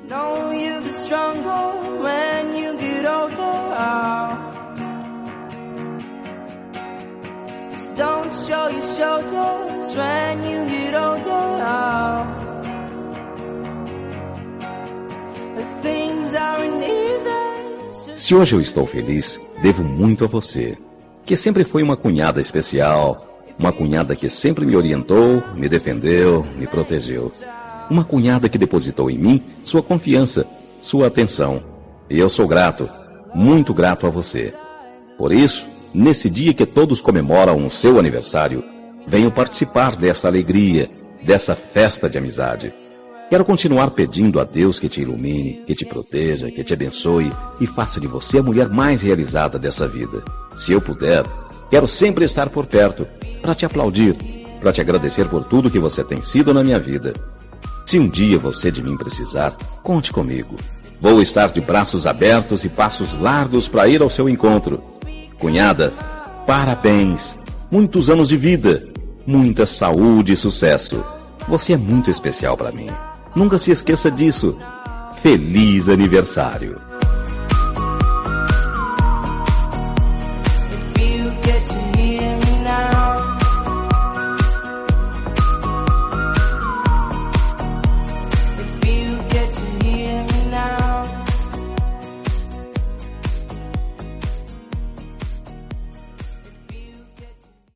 Know you'll be stronger when you get older. Just don't show your shoulders when you get older. Things aren't easy. Se hoje eu estou feliz, devo muito a você, que sempre foi uma cunhada especial, uma cunhada que sempre me orientou, me defendeu, me protegeu. Uma cunhada que depositou em mim sua confiança, sua atenção. E eu sou grato, muito grato a você. Por isso, nesse dia que todos comemoram o seu aniversário, venho participar dessa alegria, dessa festa de amizade. Quero continuar pedindo a Deus que te ilumine, que te proteja, que te abençoe e faça de você a mulher mais realizada dessa vida. Se eu puder, quero sempre estar por perto, para te aplaudir, para te agradecer por tudo que você tem sido na minha vida. Se um dia você de mim precisar, conte comigo. Vou estar de braços abertos e passos largos para ir ao seu encontro. Cunhada, parabéns! Muitos anos de vida, muita saúde e sucesso. Você é muito especial para mim. Nunca se esqueça disso. Feliz aniversário!